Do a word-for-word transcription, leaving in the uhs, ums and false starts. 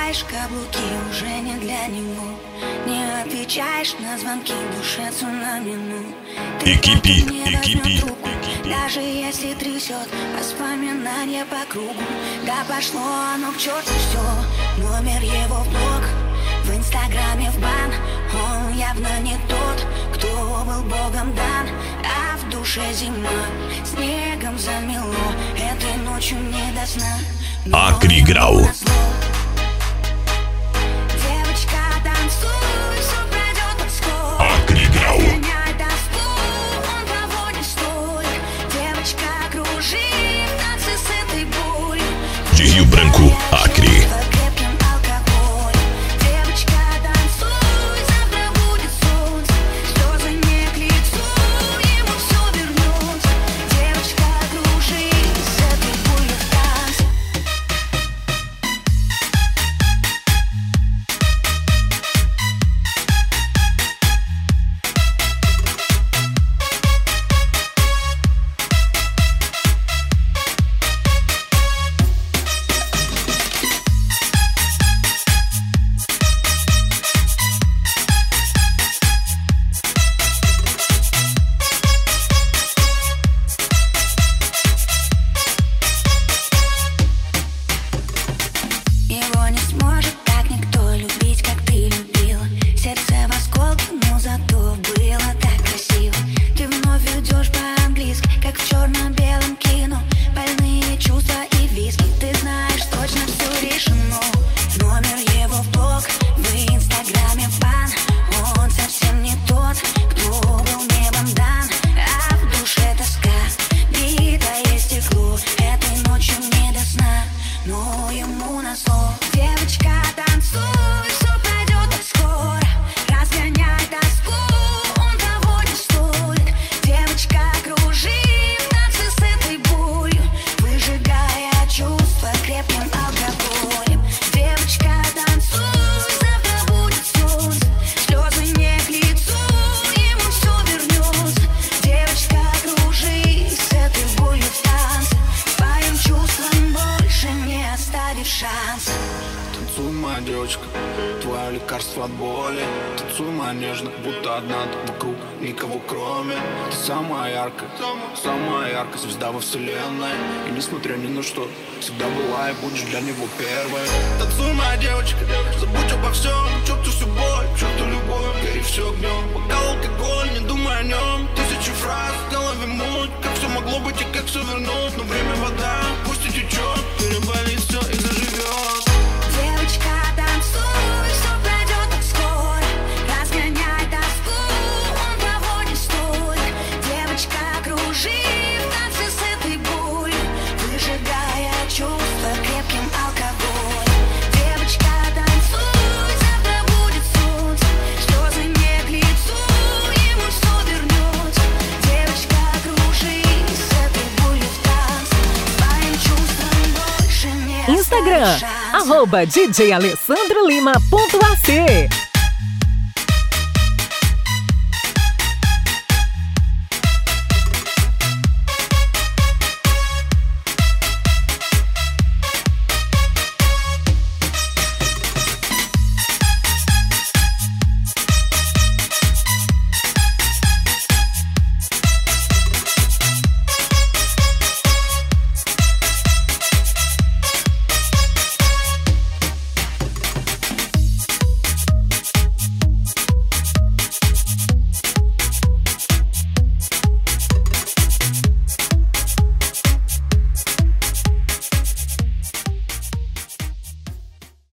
надеваешь каблуки уже не для него. Не отвечаешь на звонки, душе цунами. Экипи, экипи, даже если трясет воспоминания по кругу. Да пошло оно к черту все. Номер его в блог, в инстаграме в бан. Он явно не тот, кто был богом дан. А в душе зима, снегом замело. Этой ночью не до сна. Акри играл. Девочка, танцуй, все пройдет так скоро. Акри играл. Разгоняй тоску, он того не стоит. Девочка, кружи в танце с этой болью. Дию Бренку, Акри. Его не сможет так никто любить, как ты любила. Сердце в осколке, но зато было так красиво. Ты вновь идешь по-английски, как в черно-белом кино. Больные чувства и виски, ты знаешь, точно все решено. Номер его в блог, в инстаграме в бан. Он совсем не тот, кто был небом дан. А в душе тоска, битое стекло. Этой ночью не до сна, но ему назло. Девочка, танцуй, все пройдет так скоро. Разгоняй тоску, он того не стоит. Девочка, кружи в танце с этой болью, выжигая чувства крепким алкоголем. Девочка, танцуй, завтра будет солнце. Слезы не к лицу, ему все вернется. Девочка, кружи с этой болью в танце. Твоим чувствам больше не оставишь шанса. Танцуй, моя девочка, твое лекарство от боли. Танцуй, моя нежно, будто одна тут вокруг, никого кроме. Ты самая яркая, самая яркая звезда во вселенной. И несмотря ни на что, всегда была и будешь для него первой. Танцуй, моя девочка, забудь обо всем. Черту всю боль, черту любовь, гори все огнем. Бокал алкоголь, не думай о нем. Тысячи фраз, в голове муть. Как все могло быть и как все вернуть. Но время вода, пусть и течет. Переболит все и заживет. Девочка, танцуй, все пройдет так скоро. Разгоняй тоску, он того не стоит. Девочка, кружи в танце с этой болью, выжигая чувства крепким алкоголем. Девочка, танцуй, завтра будет солнце. Слезы не к лицу, ему все вернется. Девочка, кружи с этой болью в танце. Твоим чувствам больше не Instagram, оставишь шанса. arroba D J Alessandro Lima ponto A C.